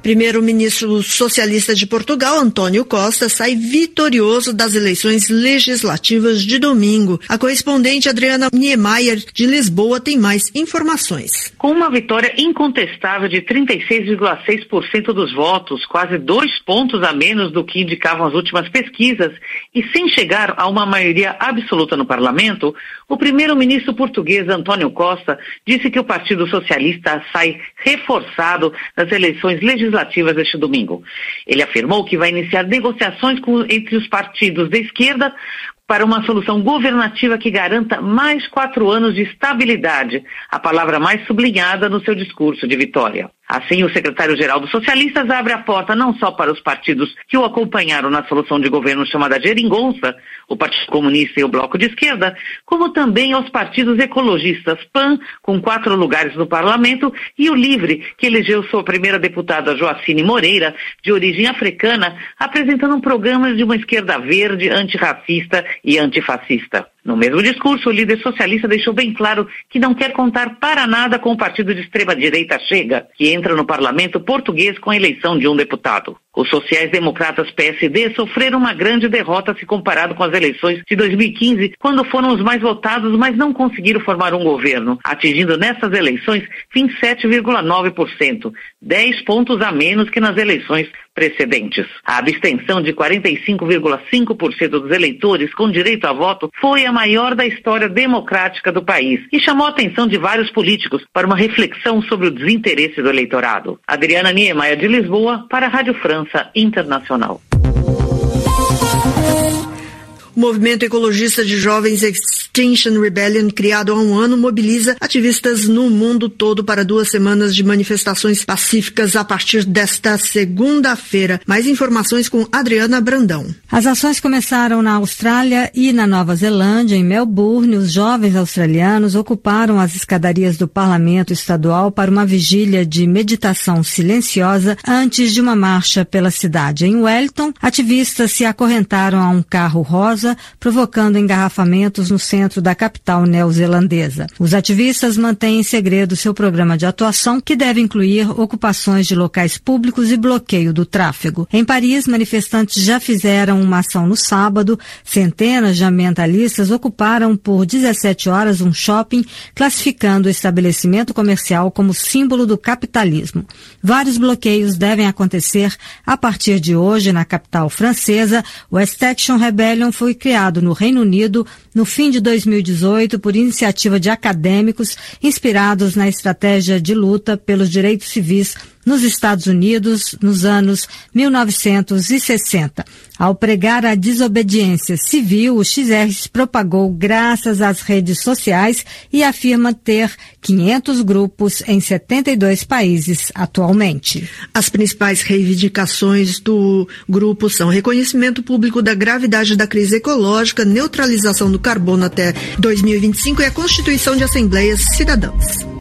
Primeiro-ministro socialista de Portugal, António Costa, sai vitorioso das eleições legislativas de domingo. A correspondente Adriana Niemeyer, de Lisboa, tem mais informações. Com uma vitória incontestável de 36,6% dos votos, quase 2 pontos a menos do que indicavam as últimas pesquisas, e sem chegar a uma maioria absoluta no parlamento, o primeiro-ministro português, António Costa, disse que o Partido Socialista sai reforçado nas eleições legislativas deste domingo. Ele afirmou que vai iniciar negociações entre os partidos de esquerda para uma solução governativa que garanta mais 4 anos de estabilidade, a palavra mais sublinhada no seu discurso de vitória. Assim, o secretário-geral dos socialistas abre a porta não só para os partidos que o acompanharam na solução de governo chamada Geringonça, o Partido Comunista e o Bloco de Esquerda, como também aos partidos ecologistas PAN, com 4 lugares no parlamento, e o LIVRE, que elegeu sua primeira deputada Joacine Moreira, de origem africana, apresentando um programa de uma esquerda verde, antirracista e antifascista. No mesmo discurso, o líder socialista deixou bem claro que não quer contar para nada com o partido de extrema-direita Chega, que entra no parlamento português com a eleição de um deputado. Os sociais-democratas PSD sofreram uma grande derrota se comparado com as eleições de 2015, quando foram os mais votados, mas não conseguiram formar um governo, atingindo nessas eleições 27,9%, 10 pontos a menos que nas eleições precedentes. A abstenção de 45,5% dos eleitores com direito a voto foi a maior da história democrática do país e chamou a atenção de vários políticos para uma reflexão sobre o desinteresse do eleitorado. Adriana Niemeyer, de Lisboa, para a Rádio França Internacional. O movimento ecologista de jovens Extinction Rebellion, criado há um ano, mobiliza ativistas no mundo todo para 2 semanas de manifestações pacíficas a partir desta segunda-feira. Mais informações com Adriana Brandão. As ações começaram na Austrália e na Nova Zelândia. Em Melbourne, os jovens australianos ocuparam as escadarias do Parlamento Estadual para uma vigília de meditação silenciosa antes de uma marcha pela cidade. Em Wellington, ativistas se acorrentaram a um carro rosa, provocando engarrafamentos no centro da capital neozelandesa. Os ativistas mantêm em segredo seu programa de atuação, que deve incluir ocupações de locais públicos e bloqueio do tráfego. Em Paris, manifestantes já fizeram uma ação no sábado. Centenas de ambientalistas ocuparam por 17 horas um shopping, classificando o estabelecimento comercial como símbolo do capitalismo. Vários bloqueios devem acontecer a partir de hoje na capital francesa. O Extinction Rebellion foi criado no Reino Unido no fim de 2018 por iniciativa de acadêmicos inspirados na estratégia de luta pelos direitos civis nos Estados Unidos nos anos 1960. Ao pregar a desobediência civil, o XR se propagou graças às redes sociais e afirma ter 500 grupos em 72 países atualmente. As principais reivindicações do grupo são reconhecimento público da gravidade da crise ecológica, neutralização do carbono até 2025 e a constituição de assembleias cidadãs.